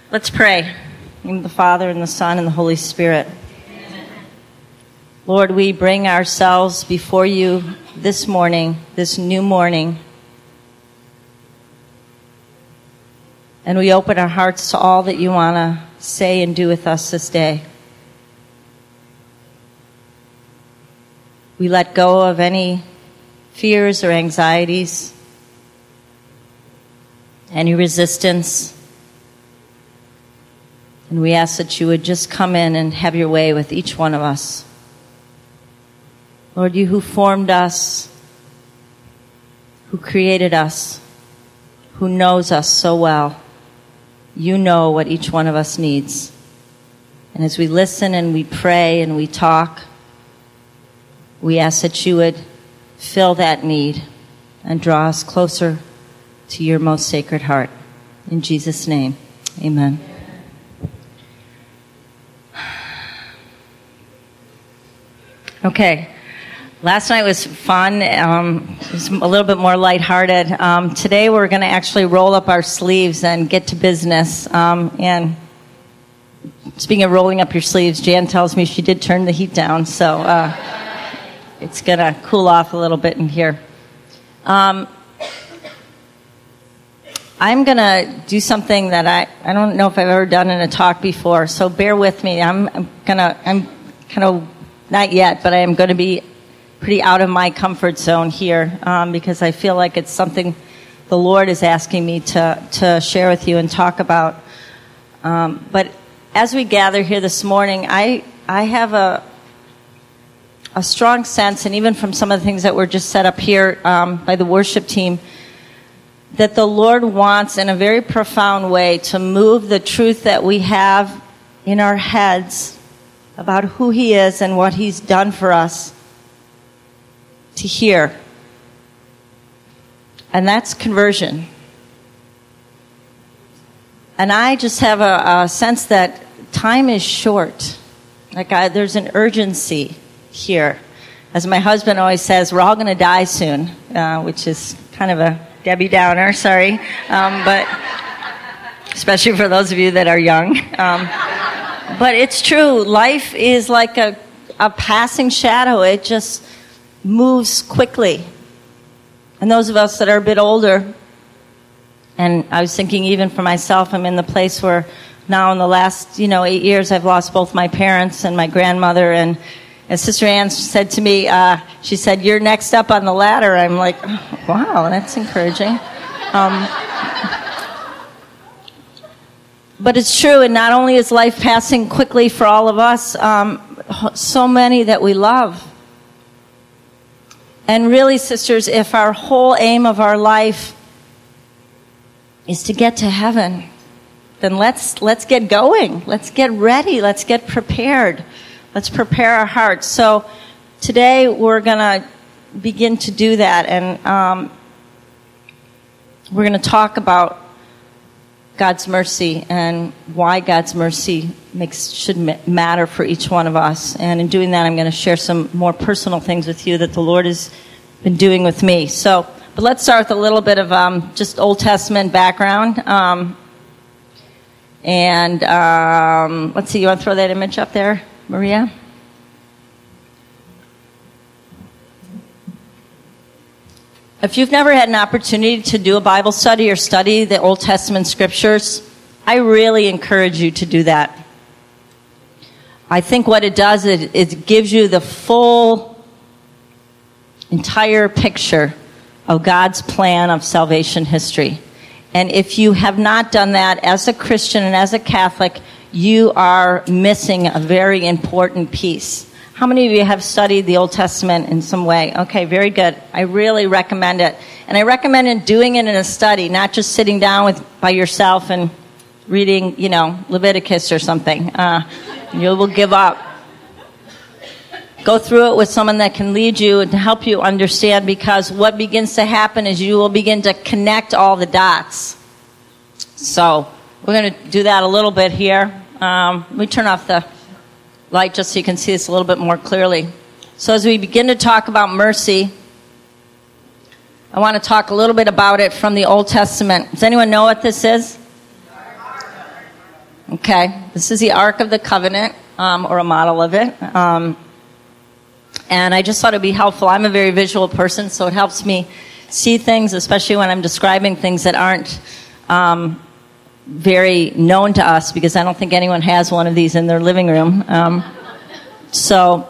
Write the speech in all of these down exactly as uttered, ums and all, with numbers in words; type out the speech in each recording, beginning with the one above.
Let's pray. In the name of the Father, and the Son, and the Holy Spirit. Amen. Lord, we bring ourselves before you this morning, this new morning. And we open our hearts to all that you want to say and do with us this day. We let go of any fears or anxieties, any resistance. And we ask that you would just come in and have your way with each one of us. Lord, you who formed us, who created us, who knows us so well, you know what each one of us needs. And as we listen and we pray and we talk, we ask that you would fill that need and draw us closer to your most sacred heart. In Jesus' name, amen. Okay, last night was fun. Um, it was a little bit more lighthearted. Um, today we're going to actually roll up our sleeves and get to business. Um, and speaking of rolling up your sleeves, Jan tells me she did turn the heat down, so uh, it's going to cool off a little bit in here. Um, I'm going to do something that I, I don't know if I've ever done in a talk before, so bear with me. I'm, I'm going to, I'm kind of, not yet, but I am going to be pretty out of my comfort zone here um, because I feel like it's something the Lord is asking me to, to share with you and talk about. Um, but as we gather here this morning, I I have a a strong sense, and even from some of the things that were just set up here um, by the worship team, that the Lord wants in a very profound way to move the truth that we have in our heads about who he is and what he's done for us to hear. And that's conversion. And I just have a, a sense that time is short. Like I, there's an urgency here. As my husband always says, we're all going to die soon, uh, which is kind of a Debbie Downer, sorry. Um, but especially for those of you that are young. Um, But it's true. Life is like a, a passing shadow. It just moves quickly. And those of us that are a bit older, and I was thinking even for myself, I'm in the place where now in the last, you know, eight years, I've lost both my parents and my grandmother. And as Sister Ann said to me, uh, she said, "You're next up on the ladder." I'm like, oh, wow, that's encouraging. Um But it's true, and not only is life passing quickly for all of us, um, so many that we love. And really, sisters, if our whole aim of our life is to get to heaven, then let's let's get going. Let's get ready. Let's get prepared. Let's prepare our hearts. So today we're going to begin to do that, and um, we're going to talk about God's mercy and why God's mercy makes should matter for each one of us. And in doing that, I'm going to share some more personal things with you that the Lord has been doing with me. So, but let's start with a little bit of um, just Old Testament background. Um, and um, let's see, you want to throw that image up there, Maria? If you've never had an opportunity to do a Bible study or study the Old Testament scriptures, I really encourage you to do that. I think what it does is it gives you the full, entire picture of God's plan of salvation history. And if you have not done that as a Christian and as a Catholic, you are missing a very important piece. How many of you have studied the Old Testament in some way? Okay, very good. I really recommend it. And I recommend doing it in a study, not just sitting down with by yourself and reading, you know, Leviticus or something. Uh, you will give up. Go through it with someone that can lead you and help you understand, because what begins to happen is you will begin to connect all the dots. So we're going to do that a little bit here. Um, let me turn off the light just so you can see this a little bit more clearly. So as we begin to talk about mercy, I want to talk a little bit about it from the Old Testament. Does anyone know what this is? Okay, this is the Ark of the Covenant, um, or a model of it. Um, and I just thought it would be helpful. I'm a very visual person, so it helps me see things, especially when I'm describing things that aren't um, very known to us, because I don't think anyone has one of these in their living room. Um, so,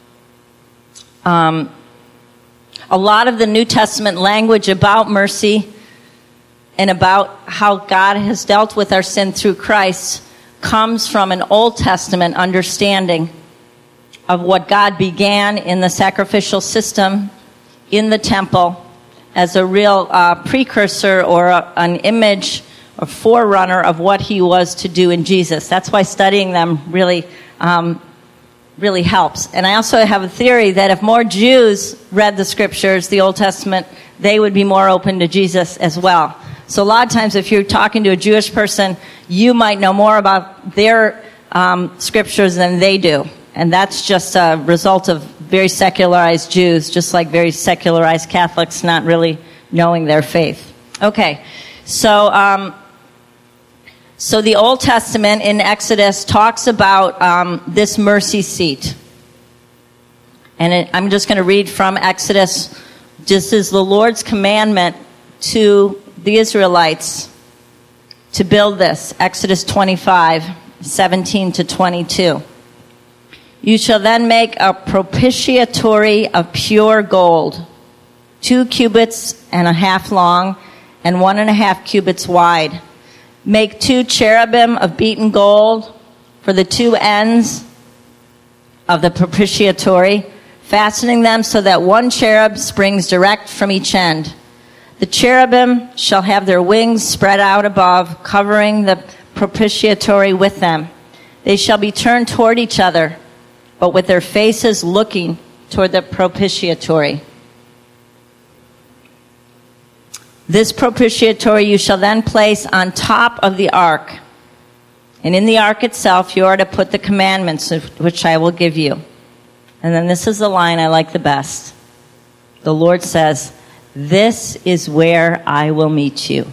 um, a lot of the New Testament language about mercy and about how God has dealt with our sin through Christ comes from an Old Testament understanding of what God began in the sacrificial system in the temple as a real uh, precursor or a, an image or forerunner of what he was to do in Jesus. That's why studying them really, um, really helps. And I also have a theory that if more Jews read the scriptures, the Old Testament, they would be more open to Jesus as well. So a lot of times if you're talking to a Jewish person, you might know more about their um, scriptures than they do. And that's just a result of very secularized Jews, just like very secularized Catholics not really knowing their faith. Okay, so um, so the Old Testament in Exodus talks about um, this mercy seat. And it, I'm just going to read from Exodus. This is the Lord's commandment to the Israelites to build this. Exodus twenty-five, seventeen to twenty-two. You shall then make a propitiatory of pure gold, two cubits and a half long, and one and a half cubits wide. Make two cherubim of beaten gold for the two ends of the propitiatory, fastening them so that one cherub springs direct from each end. The cherubim shall have their wings spread out above, covering the propitiatory with them. They shall be turned toward each other, but with their faces looking toward the propitiatory. This propitiatory you shall then place on top of the ark. And in the ark itself you are to put the commandments which I will give you. And then this is the line I like the best. The Lord says, this is where I will meet you.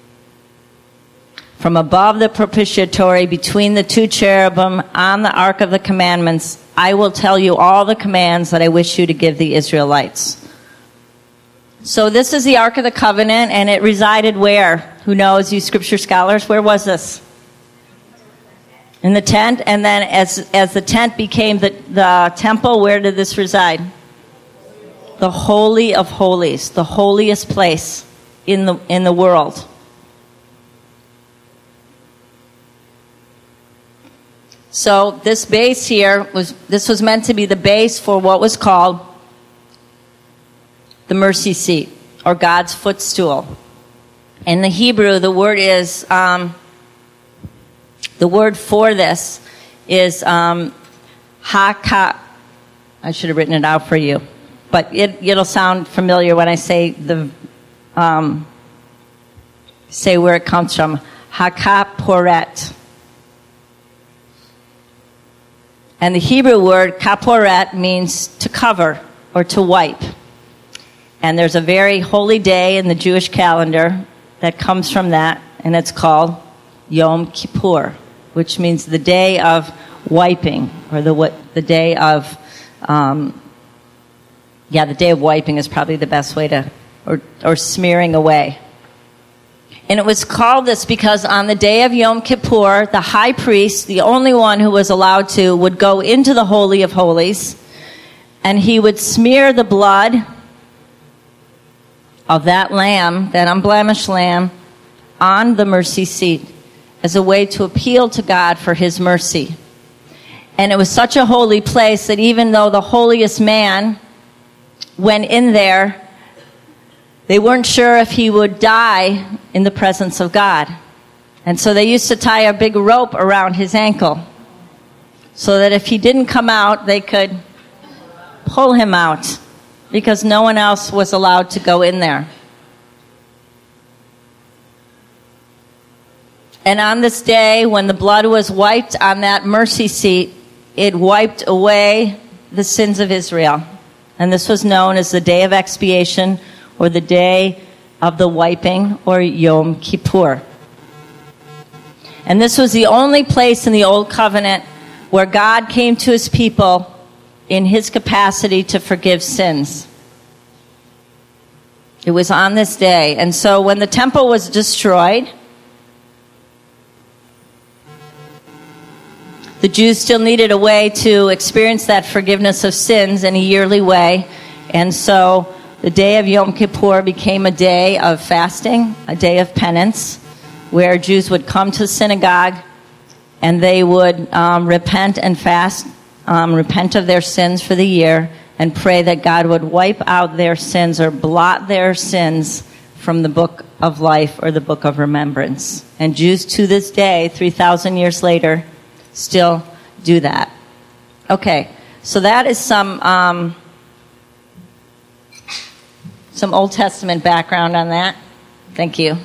From above the propitiatory, between the two cherubim, on the ark of the commandments, I will tell you all the commands that I wish you to give the Israelites. So this is the Ark of the Covenant, and it resided where? Who knows, you scripture scholars? Where was this? In the tent, and then as as the tent became the, the temple, where did this reside? The Holy of Holies, the holiest place in the in the world. So this base here was this was meant to be the base for what was called the mercy seat, or God's footstool. In the Hebrew, the word is um, the word for this is um, haka. I should have written it out for you, but it, it'll sound familiar when I say the um, say where it comes from. Hakaporet. And the Hebrew word kaporet means to cover or to wipe. And there's a very holy day in the Jewish calendar that comes from that, and it's called Yom Kippur, which means the day of wiping, or the what the day of, um, yeah, the day of wiping is probably the best way to, or or smearing away. And it was called this because on the day of Yom Kippur, the high priest, the only one who was allowed to, would go into the Holy of Holies, and he would smear the blood of that lamb, that unblemished lamb, on the mercy seat as a way to appeal to God for his mercy. And it was such a holy place that even though the holiest man went in there, they weren't sure if he would die in the presence of God. And so they used to tie a big rope around his ankle so that if he didn't come out, they could pull him out, because no one else was allowed to go in there. And on this day, when the blood was wiped on that mercy seat, it wiped away the sins of Israel. And this was known as the Day of Expiation, or the Day of the Wiping, or Yom Kippur. And this was the only place in the Old Covenant where God came to his people in his capacity to forgive sins. It was on this day. And so when the temple was destroyed, the Jews still needed a way to experience that forgiveness of sins in a yearly way. And so the day of Yom Kippur became a day of fasting, a day of penance, where Jews would come to the synagogue and they would um, repent and fast, um, repent of their sins for the year, and pray that God would wipe out their sins or blot their sins from the book of life or the book of remembrance. And Jews to this day, three thousand years later, still do that. Okay, so that is some um, some Old Testament background on that. Thank you.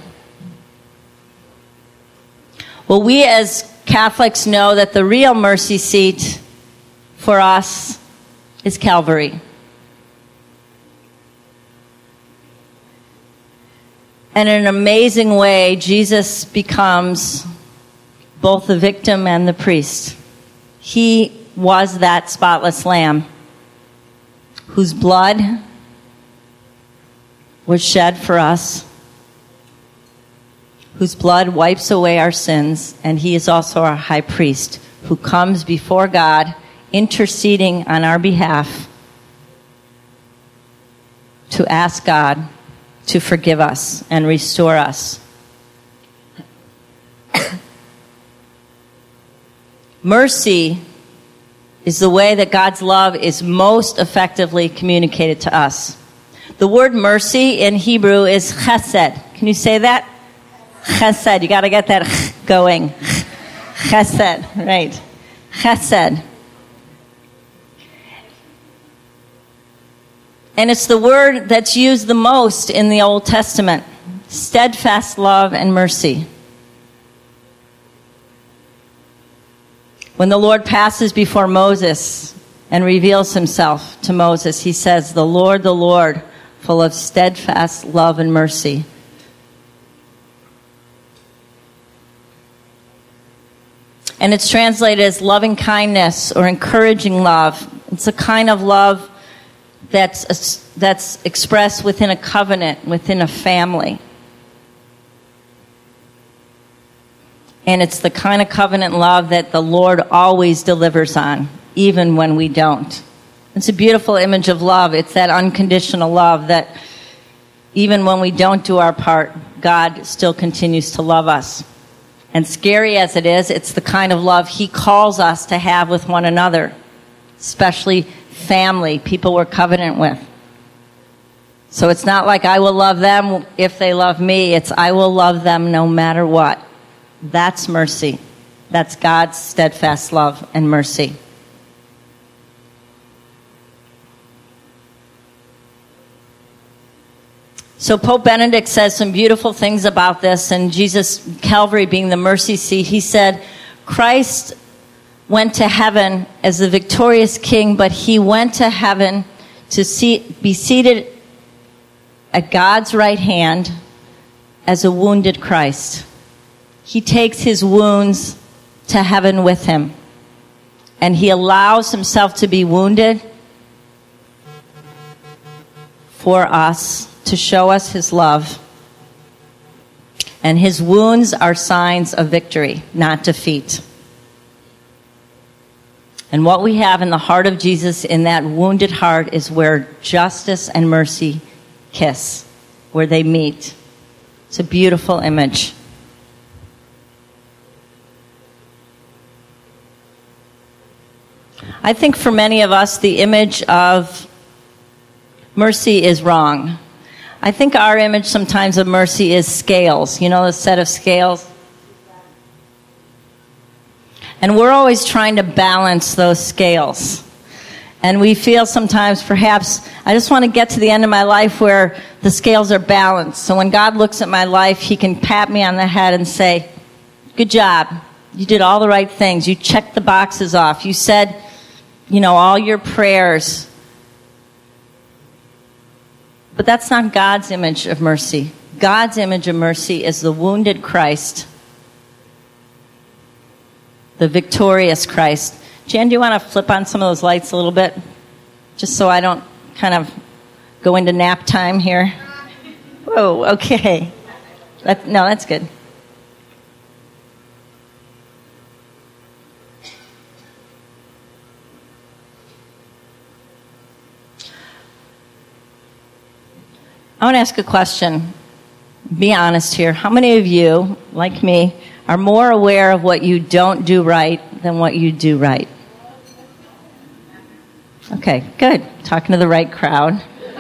Well, we as Catholics know that the real mercy seat for us is Calvary. And in an amazing way, Jesus becomes both the victim and the priest. He was that spotless lamb whose blood was shed for us, whose blood wipes away our sins, and he is also our high priest who comes before God interceding on our behalf to ask God to forgive us and restore us. Mercy is the way that God's love is most effectively communicated to us. The word mercy in Hebrew is chesed. Can you say that? Chesed. You got to get that going. Chesed, right. Chesed. And it's the word that's used the most in the Old Testament. Steadfast love and mercy. When the Lord passes before Moses and reveals himself to Moses, he says, "The Lord, the Lord, full of steadfast love and mercy." And it's translated as loving kindness or encouraging love. It's a kind of love that's that's expressed within a covenant, within a family. And it's the kind of covenant love that the Lord always delivers on, even when we don't. It's a beautiful image of love. It's that unconditional love that even when we don't do our part, God still continues to love us. And scary as it is, it's the kind of love he calls us to have with one another, especially family, people we're covenant with. So it's not like I will love them if they love me. It's I will love them no matter what. That's mercy. That's God's steadfast love and mercy. So Pope Benedict says some beautiful things about this, and Jesus, Calvary being the mercy seat, he said, Christ went to heaven as the victorious king, but he went to heaven to see, be seated at God's right hand as a wounded Christ. He takes his wounds to heaven with him, and he allows himself to be wounded for us, to show us his love. And his wounds are signs of victory, not defeat. And what we have in the heart of Jesus, in that wounded heart, is where justice and mercy kiss, where they meet. It's a beautiful image. I think for many of us, the image of mercy is wrong. I think our image sometimes of mercy is scales. You know, the set of scales? And we're always trying to balance those scales. And we feel sometimes, perhaps, I just want to get to the end of my life where the scales are balanced. So when God looks at my life, he can pat me on the head and say, good job. You did all the right things. You checked the boxes off. You said, you know, all your prayers. But that's not God's image of mercy. God's image of mercy is the wounded Christ the victorious Christ. Jan, do you want to flip on some of those lights a little bit? Just so I don't kind of go into nap time here. Whoa, okay. That, no, that's good. I want to ask a question. Be honest here. How many of you, like me, are more aware of what you don't do right than what you do right? Okay, good. Talking to the right crowd.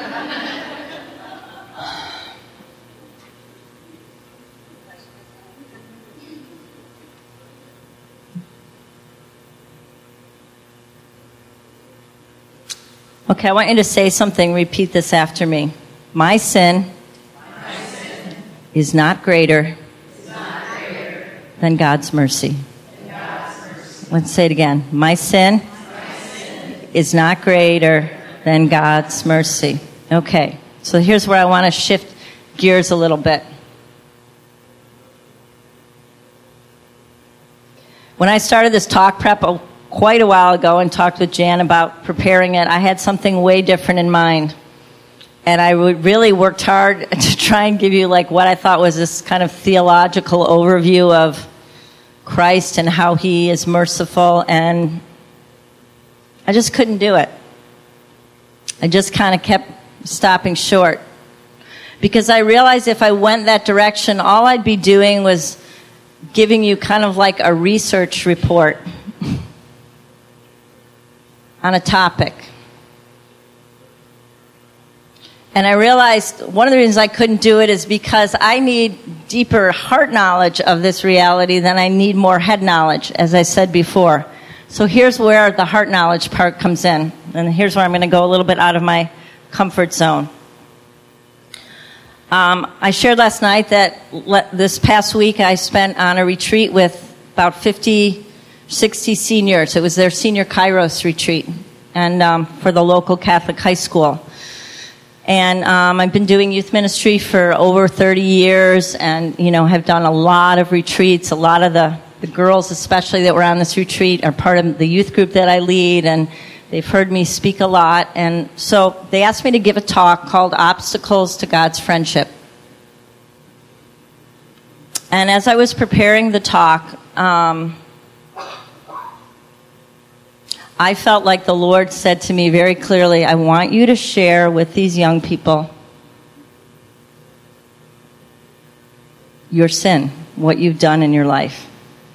Okay, I want you to say something. Repeat this after me. My sin, My sin is not greater, is not greater than God's mercy. Than God's mercy. Let's say it again. My sin, My sin is not greater than God's mercy. Okay, so here's where I want to shift gears a little bit. When I started this talk prep a, quite a while ago and talked with Jan about preparing it, I had something way different in mind. And I really worked hard to try and give you like what I thought was this kind of theological overview of Christ and how he is merciful, and I just couldn't do it. I just kind of kept stopping short. Because I realized if I went that direction, all I'd be doing was giving you kind of like a research report on a topic. And I realized one of the reasons I couldn't do it is because I need deeper heart knowledge of this reality than I need more head knowledge, as I said before. So here's where the heart knowledge part comes in. And here's where I'm going to go a little bit out of my comfort zone. Um, I shared last night that le- this past week I spent on a retreat with about fifty, sixty seniors. It was their senior Kairos retreat, and um, for the local Catholic high school. And um, I've been doing youth ministry for over thirty years, and you know have done a lot of retreats. A lot of the, the girls, especially that were on this retreat, are part of the youth group that I lead, and they've heard me speak a lot. And so they asked me to give a talk called "Obstacles to God's Friendship." And as I was preparing the talk, um, I felt like the Lord said to me very clearly, I want you to share with these young people your sin, what you've done in your life.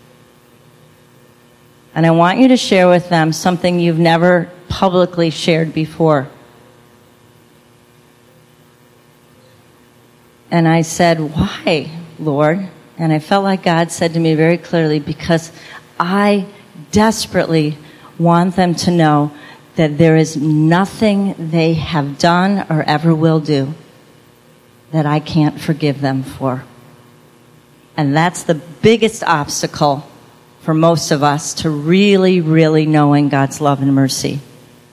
And I want you to share with them something you've never publicly shared before. And I said, why, Lord? And I felt like God said to me very clearly, because I desperately want them to know that there is nothing they have done or ever will do that I can't forgive them for. And that's the biggest obstacle for most of us to really, really knowing God's love and mercy.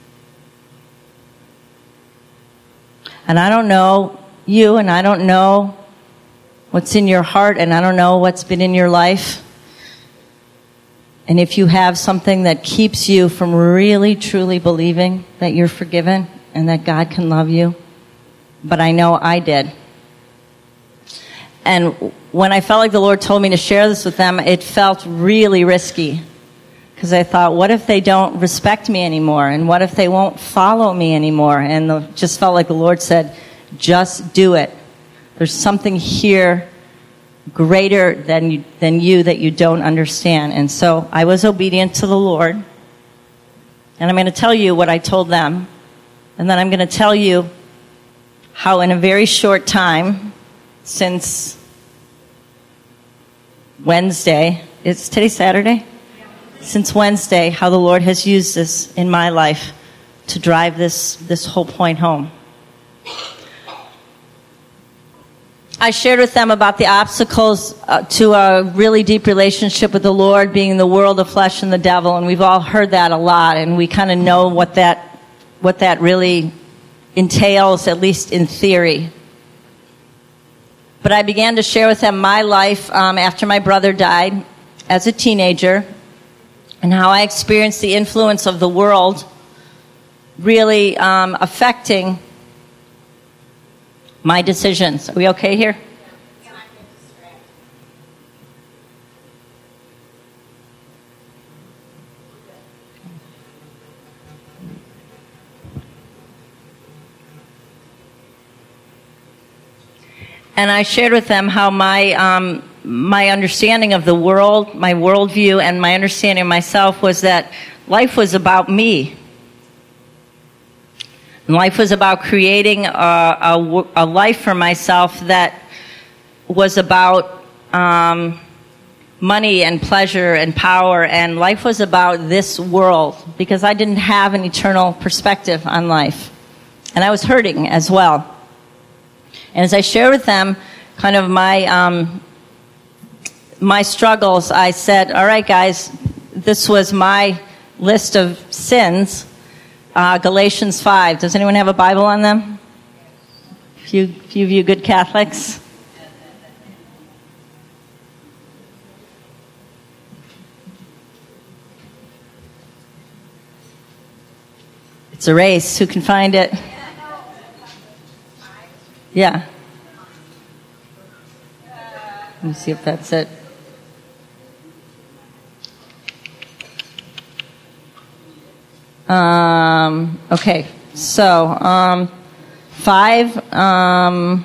And I don't know you, and I don't know what's in your heart, and I don't know what's been in your life. And if you have something that keeps you from really, truly believing that you're forgiven and that God can love you, but I know I did. And when I felt like the Lord told me to share this with them, it felt really risky. Because I thought, what if they don't respect me anymore? And what if they won't follow me anymore? And it just felt like the Lord said, just do it. There's something here greater than you, than you that you don't understand. And so I was obedient to the Lord. And I'm going to tell you what I told them. And then I'm going to tell you how in a very short time, since Wednesday, it's today Saturday? Since Wednesday, how the Lord has used this in my life to drive this, this whole point home. I shared with them about the obstacles uh, to a really deep relationship with the Lord being the world, the flesh, and the devil, and we've all heard that a lot, and we kind of know what that what that really entails, at least in theory. But I began to share with them my life um, after my brother died as a teenager, and how I experienced the influence of the world really um, affecting my decisions. Are we okay here? And I shared with them how my um, my understanding of the world, my worldview, and my understanding of myself was that life was about me. And life was about creating a, a, a life for myself that was about um, money and pleasure and power, and life was about this world because I didn't have an eternal perspective on life. And I was hurting as well. And as I shared with them kind of my um, my struggles, I said, all right, guys, this was my list of sins. Uh, Galatians five. Does anyone have a Bible on them? Few, few of you good Catholics. It's a race. Who can find it? Yeah. Let me see if that's it. Um, okay, so um, five, um,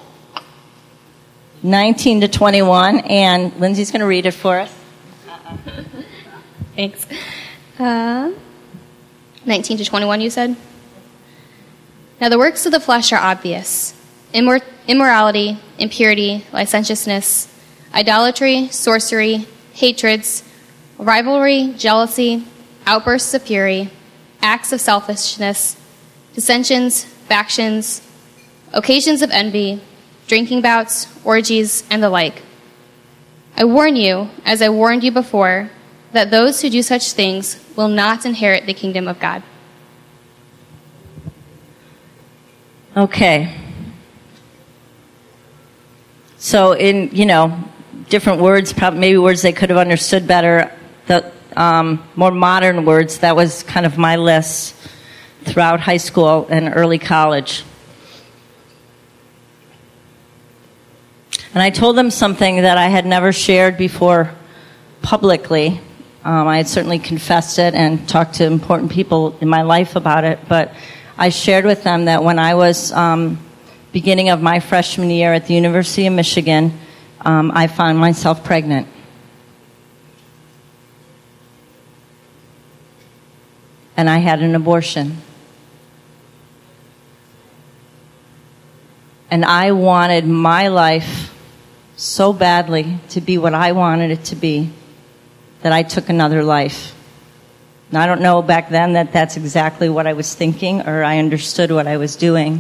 nineteen to twenty-one, and Lindsay's going to read it for us. Thanks. Uh, nineteen to twenty-one, you said? Now the works of the flesh are obvious. Immor- immorality, impurity, licentiousness, idolatry, sorcery, hatreds, rivalry, jealousy, outbursts of fury, acts of selfishness, dissensions, factions, occasions of envy, drinking bouts, orgies, and the like. I warn you, as I warned you before, that those who do such things will not inherit the kingdom of God. Okay. So in, you know, different words, probably maybe words they could have understood better, the um, more modern words, that was kind of my list throughout high school and early college. And I told them something that I had never shared before publicly. Um, I had certainly confessed it and talked to important people in my life about it, but I shared with them that when I was um, beginning of my freshman year at the University of Michigan, um, I found myself pregnant. And I had an abortion. And I wanted my life so badly to be what I wanted it to be that I took another life. Now, I don't know back then that that's exactly what I was thinking or I understood what I was doing.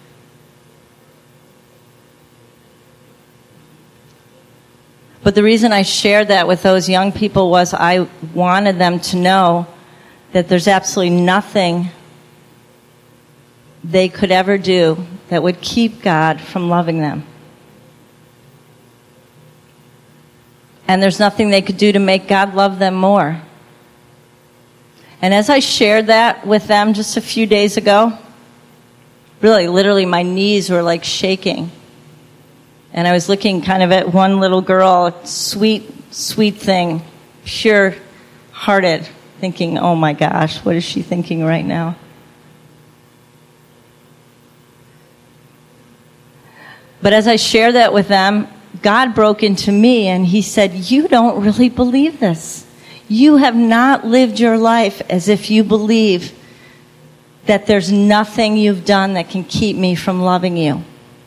But the reason I shared that with those young people was I wanted them to know that there's absolutely nothing they could ever do that would keep God from loving them. And there's nothing they could do to make God love them more. And as I shared that with them just a few days ago, really, literally, my knees were like shaking. And I was looking kind of at one little girl, sweet, sweet thing, pure-hearted, thinking, oh my gosh, what is she thinking right now? But as I shared that with them, God broke into me and he said, you don't really believe this. You have not lived your life as if you believe that there's nothing you've done that can keep me from loving you.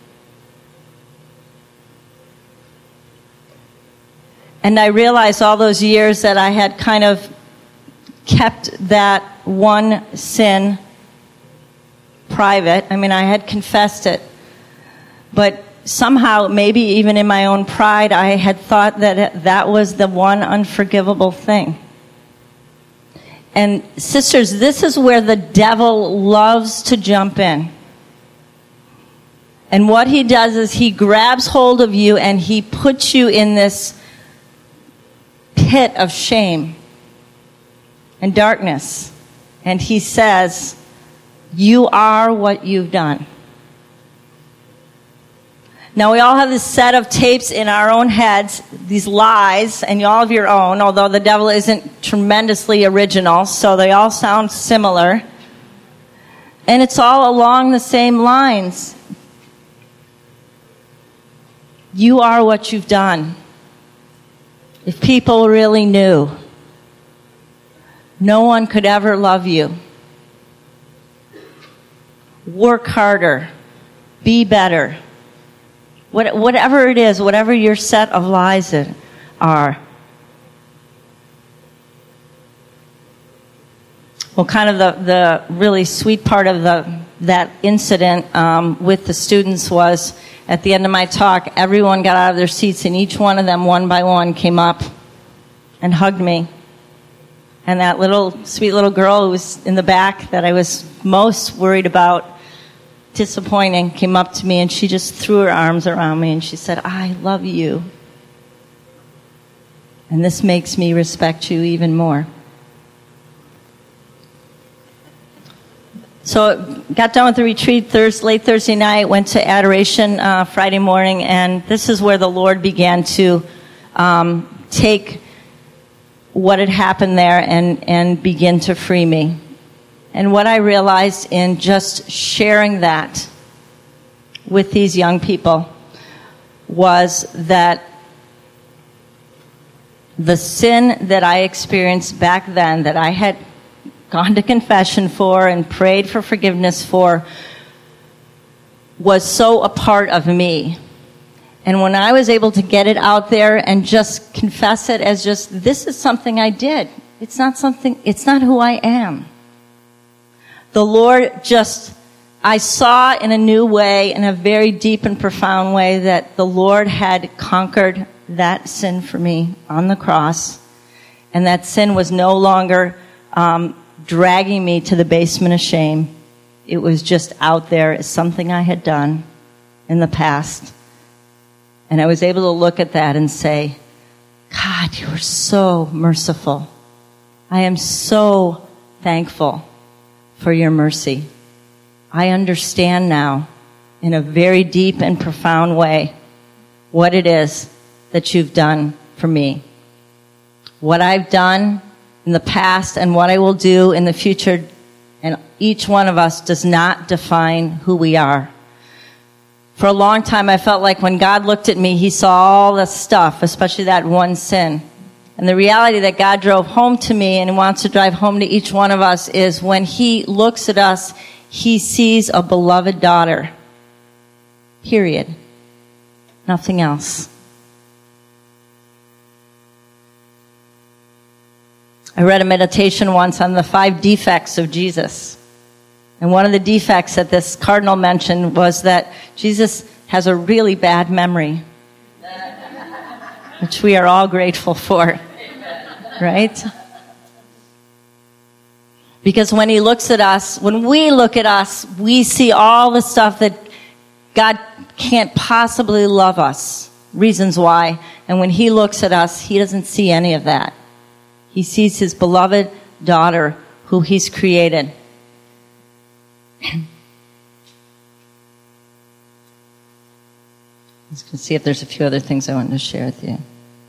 And I realized all those years that I had kind of kept that one sin private. I mean, I had confessed it. But somehow, maybe even in my own pride, I had thought that that was the one unforgivable thing. And sisters, this is where the devil loves to jump in. And what he does is he grabs hold of you and he puts you in this pit of shame. and darkness. And he says, you are what you've done. Now, we all have this set of tapes in our own heads, these lies, and you all have your own, although the devil isn't tremendously original, so they all sound similar. And it's all along the same lines. You are what you've done. If people really knew, no one could ever love you. Work harder. Be better. What, whatever it is, whatever your set of lies are. Well, kind of the, the really sweet part of the that incident um, with the students was at the end of my talk, everyone got out of their seats and each one of them, one by one, came up and hugged me. And that little, sweet little girl who was in the back that I was most worried about disappointing came up to me and she just threw her arms around me and she said, I love you. And this makes me respect you even more. So got done with the retreat Thursday, late Thursday night, went to adoration uh, Friday morning, and this is where the Lord began to um, take what had happened there and, and begin to free me. And what I realized in just sharing that with these young people was that the sin that I experienced back then, that I had gone to confession for and prayed for forgiveness for, was so a part of me. And when I was able to get it out there and just confess it as just, this is something I did. It's not something, it's not who I am. The Lord just, I saw in a new way, in a very deep and profound way, that the Lord had conquered that sin for me on the cross. And that sin was no longer um, dragging me to the basement of shame. It was just out there as something I had done in the past. And I was able to look at that and say, God, you are so merciful. I am so thankful for your mercy. I understand now in a very deep and profound way what it is that you've done for me. What I've done in the past and what I will do in the future, and each one of us does not define who we are. For a long time, I felt like when God looked at me, he saw all the stuff, especially that one sin. And the reality that God drove home to me and wants to drive home to each one of us is when he looks at us, he sees a beloved daughter. Period. Nothing else. I read a meditation once on the five defects of Jesus. And one of the defects that this cardinal mentioned was that Jesus has a really bad memory, which we are all grateful for, right? Because when he looks at us, when we look at us, we see all the stuff that God can't possibly love us, reasons why. And when he looks at us, he doesn't see any of that. He sees his beloved daughter who he's created. Let's go see if there's a few other things I wanted to share with you.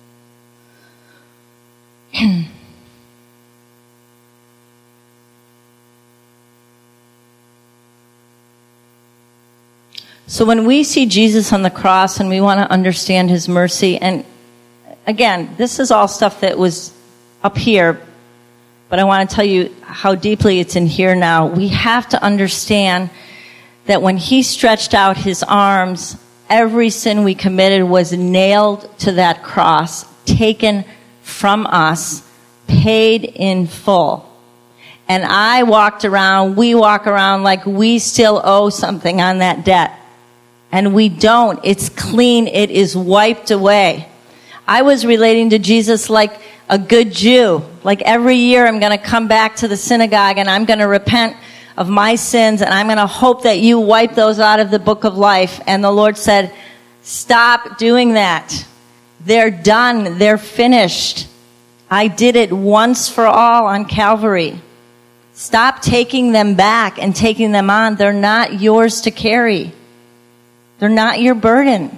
So when we see Jesus on the cross and we want to understand his mercy, and again, this is all stuff that was up here, but I want to tell you how deeply it's in here now. We have to understand that when he stretched out his arms, every sin we committed was nailed to that cross, taken from us, paid in full. And I walked around, we walk around like we still owe something on that debt. And we don't. It's clean. It is wiped away. I was relating to Jesus like a good Jew. Like every year I'm going to come back to the synagogue and I'm going to repent of my sins and I'm going to hope that you wipe those out of the book of life. And the Lord said, stop doing that. They're done. They're finished. I did it once for all on Calvary. Stop taking them back and taking them on. They're not yours to carry. They're not your burden.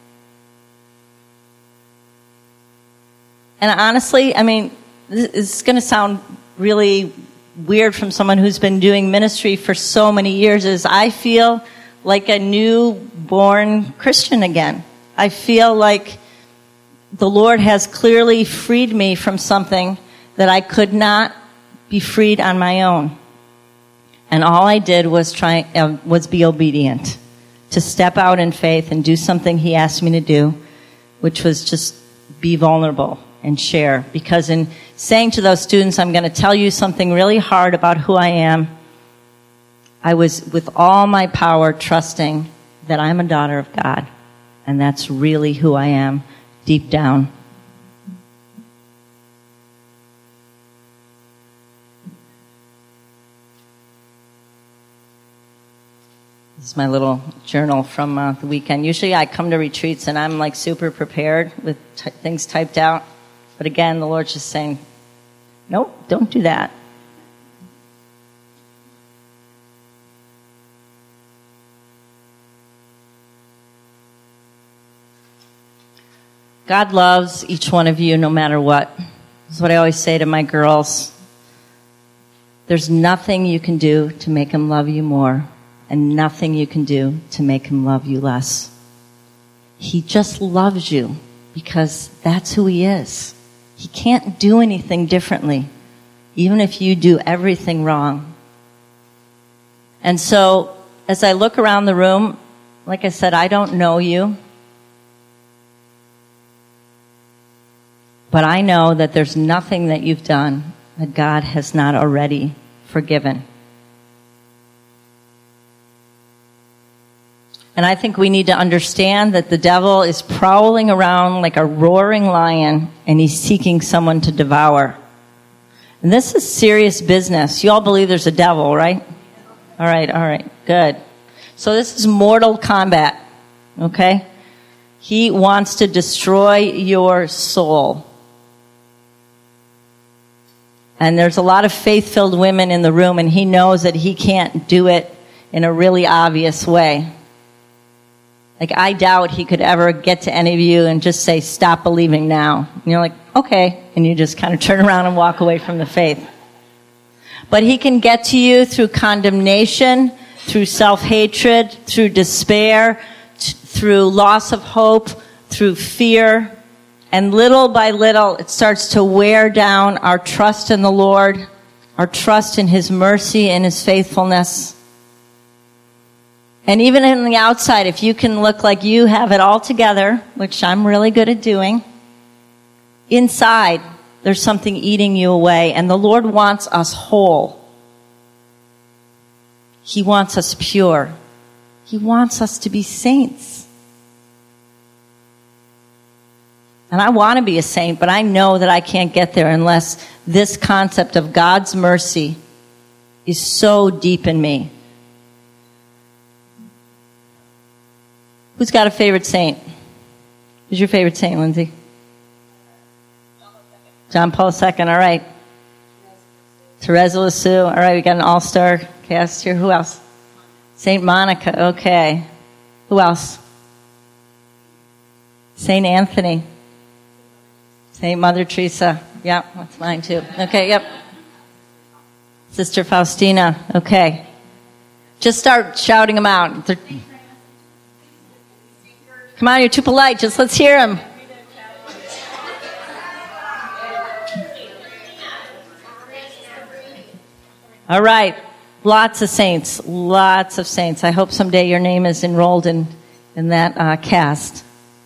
And honestly, I mean, this is going to sound really weird from someone who's been doing ministry for so many years, is I feel like a newborn Christian again. I feel like the Lord has clearly freed me from something that I could not be freed on my own. And all I did was try uh, was be obedient, to step out in faith and do something he asked me to do, which was just be vulnerable and share. Because in saying to those students, I'm going to tell you something really hard about who I am, I was with all my power trusting that I'm a daughter of God. And that's really who I am deep down. This is my little journal from uh, the weekend. Usually I come to retreats and I'm like super prepared with t- things typed out. But again, the Lord's just saying, nope, don't do that. God loves each one of you no matter what. That's what I always say to my girls. There's nothing you can do to make him love you more, and nothing you can do to make him love you less. He just loves you because that's who he is. He can't do anything differently, even if you do everything wrong. And so, as I look around the room, like I said, I don't know you. But I know that there's nothing that you've done that God has not already forgiven. And I think we need to understand that the devil is prowling around like a roaring lion, and he's seeking someone to devour. And this is serious business. You all believe there's a devil, right? All right, all right, good. So this is mortal combat, okay? He wants to destroy your soul. And there's a lot of faith-filled women in the room, and he knows that he can't do it in a really obvious way. Like, I doubt he could ever get to any of you and just say, stop believing now. And you're like, okay. And you just kind of turn around and walk away from the faith. But he can get to you through condemnation, through self-hatred, through despair, t- through loss of hope, through fear. And little by little, it starts to wear down our trust in the Lord, our trust in his mercy and his faithfulness. And even in the outside, if you can look like you have it all together, which I'm really good at doing, inside, there's something eating you away. And the Lord wants us whole. He wants us pure. He wants us to be saints. And I want to be a saint, but I know that I can't get there unless this concept of God's mercy is so deep in me. Who's got a favorite saint? Who's your favorite saint, Lindsay? John Paul the Second, all right. Teresa Lisieux, all right, we got an all-star cast here. Who else? Saint Monica, okay. Who else? Saint Anthony. Saint Mother Teresa, yeah, that's mine too. Okay, yep. Sister Faustina, okay. Just start shouting them out. They're, come on, you're too polite. Just let's hear them. All right. Lots of saints. Lots of saints. I hope someday your name is enrolled in, in that uh, cast.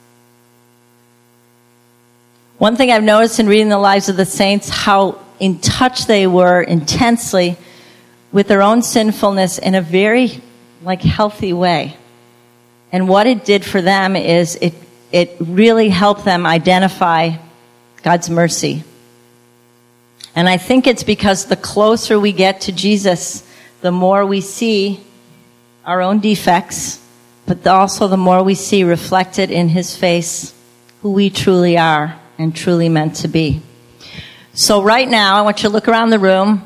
One thing I've noticed in reading the lives of the saints, how in touch they were intensely with their own sinfulness in a very, like, healthy way. And what it did for them is it it really helped them identify God's mercy. And I think it's because the closer we get to Jesus, the more we see our own defects, but also the more we see reflected in his face who we truly are and truly meant to be. So right now, I want you to look around the room,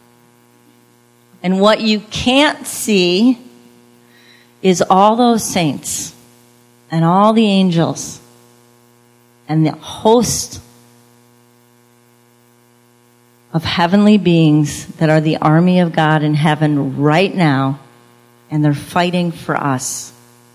and what you can't see is all those saints and all the angels and the host of heavenly beings that are the army of God in heaven right now, and they're fighting for us.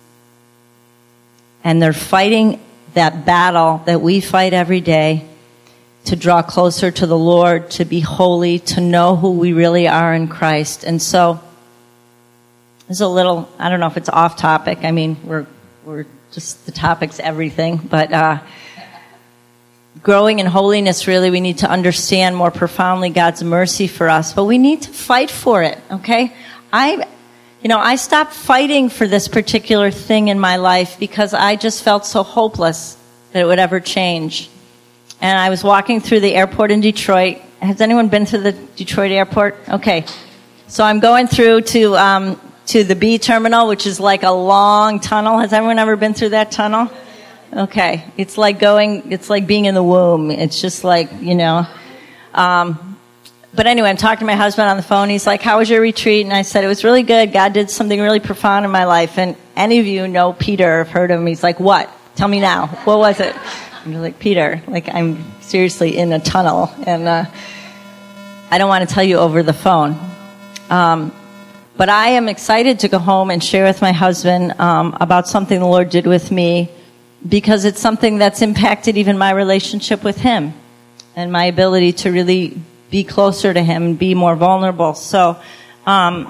And they're fighting that battle that we fight every day to draw closer to the Lord, to be holy, to know who we really are in Christ. And so, there's a little, I don't know if it's off topic. I mean, we're we're just, the topic's everything. But uh, growing in holiness, really, we need to understand more profoundly God's mercy for us. But we need to fight for it, okay? I, you know, I stopped fighting for this particular thing in my life because I just felt so hopeless that it would ever change. And I was walking through the airport in Detroit. Has anyone been through the Detroit airport? Okay. So I'm going through to um, to the B terminal, which is like a long tunnel. Has everyone ever been through that tunnel? Okay. It's like going, it's like being in the womb. It's just like, you know. Um, but anyway, I'm talking to my husband on the phone. He's like, how was your retreat? And I said, it was really good. God did something really profound in my life. And any of you know Peter, have heard of him. He's like, what? Tell me now. What was it? I'm like, Peter, like I'm seriously in a tunnel, and uh, I don't want to tell you over the phone. Um, but I am excited to go home and share with my husband um, about something the Lord did with me, because it's something that's impacted even my relationship with Him and my ability to really be closer to Him and be more vulnerable. So, um,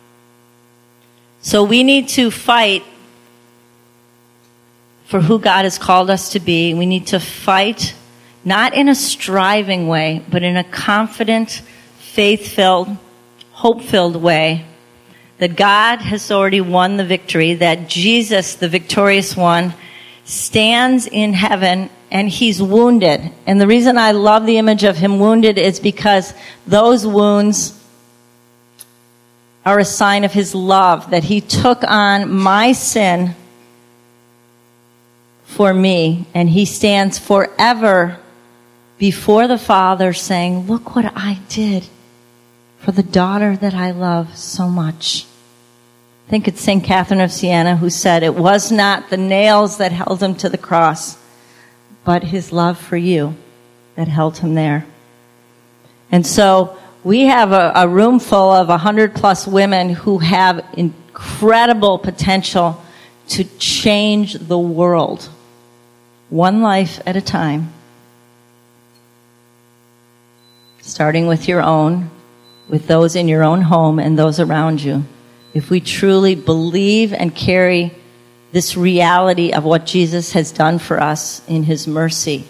so we need to fight for who God has called us to be. We need to fight, not in a striving way, but in a confident, faith-filled, hope-filled way, that God has already won the victory, that Jesus, the victorious one, stands in heaven, and He's wounded. And the reason I love the image of Him wounded is because those wounds are a sign of His love, that He took on my sin for me, and He stands forever before the Father saying, look what I did for the daughter that I love so much. I think it's Saint Catherine of Siena who said, it was not the nails that held Him to the cross, but His love for you that held Him there. And so we have a, a room full of a hundred plus women who have incredible potential to change the world, one life at a time, starting with your own, with those in your own home and those around you. If we truly believe and carry this reality of what Jesus has done for us in His mercy.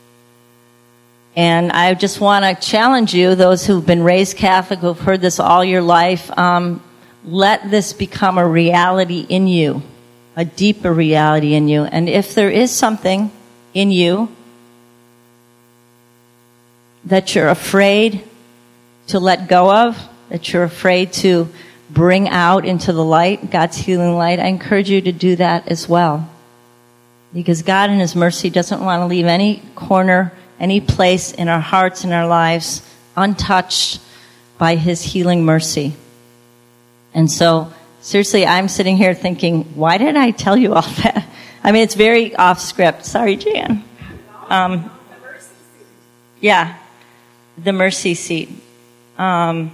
And I just want to challenge you, those who've been raised Catholic, who've heard this all your life, um, let this become a reality in you, a deeper reality in you. And if there is something in you that you're afraid to let go of, that you're afraid to bring out into the light, God's healing light, I encourage you to do that as well. Because God in His mercy doesn't want to leave any corner, any place in our hearts and our lives untouched by His healing mercy. And so, seriously, I'm sitting here thinking, why did I tell you all that? I mean, it's very off script. Sorry, Jan. Um, yeah, the mercy seat. Um,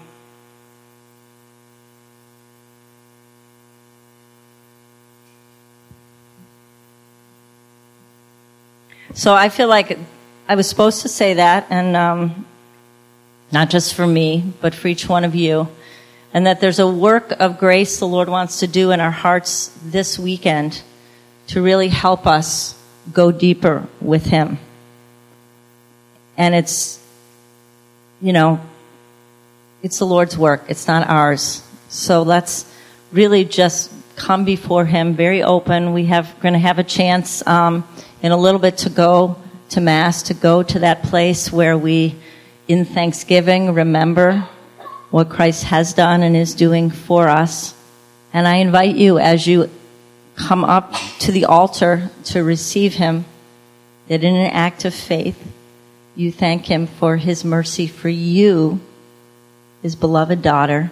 so I feel like I was supposed to say that, and um, not just for me, but for each one of you. And that there's a work of grace the Lord wants to do in our hearts this weekend to really help us go deeper with Him. And it's, you know, it's the Lord's work. It's not ours. So let's really just come before Him very open. We have going to have a chance um, in a little bit to go to Mass, to go to that place where we, in thanksgiving, remember what Christ has done and is doing for us. And I invite you, as you come up to the altar to receive Him, that in an act of faith, you thank him for his mercy for you, his beloved daughter,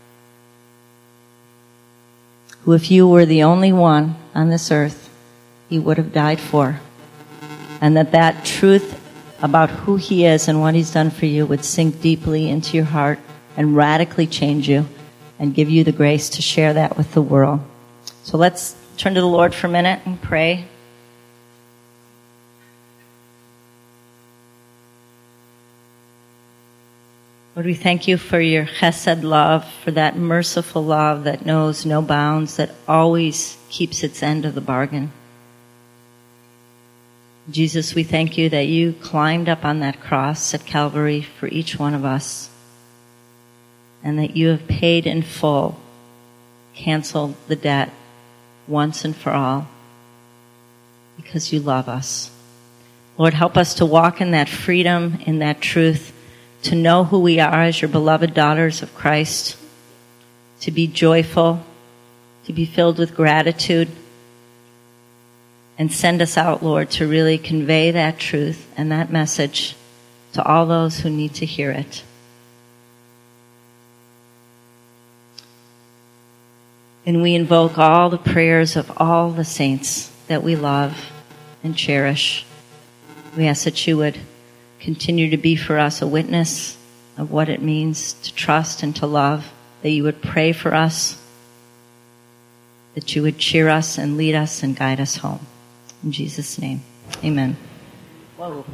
who if you were the only one on this earth, he would have died for. And that that truth about who he is and what he's done for you would sink deeply into your heart and radically change you and give you the grace to share that with the world. So let's turn to the Lord for a minute and pray. Lord, we thank you for your chesed love, for that merciful love that knows no bounds, that always keeps its end of the bargain. Jesus, we thank you that you climbed up on that cross at Calvary for each one of us, and that you have paid in full, canceled the debt once and for all, because you love us. Lord, help us to walk in that freedom, in that truth, to know who we are as your beloved daughters of Christ, to be joyful, to be filled with gratitude, and send us out, Lord, to really convey that truth and that message to all those who need to hear it. And we invoke all the prayers of all the saints that we love and cherish. We ask that you would continue to be for us a witness of what it means to trust and to love, that you would pray for us, that you would cheer us and lead us and guide us home. In Jesus' name, amen. Whoa.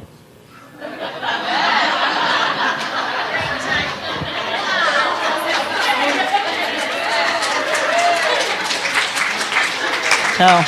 So,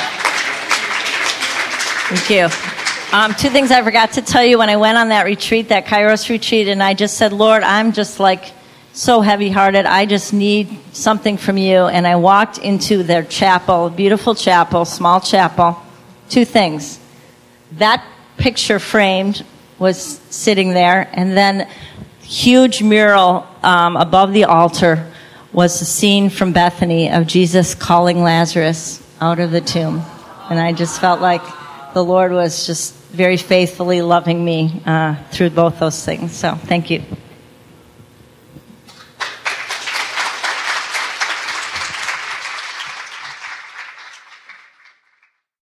thank you. Um, two things I forgot to tell you when I went on that retreat, that Kairos retreat, and I just said, Lord, I'm just like so heavy-hearted. I just need something from you. And I walked into their chapel, beautiful chapel, small chapel. Two things. That picture framed was sitting there, and then huge mural um, above the altar was a scene from Bethany of Jesus calling Lazarus out of the tomb. And I just felt like the Lord was just very faithfully loving me uh, through both those things. So thank you.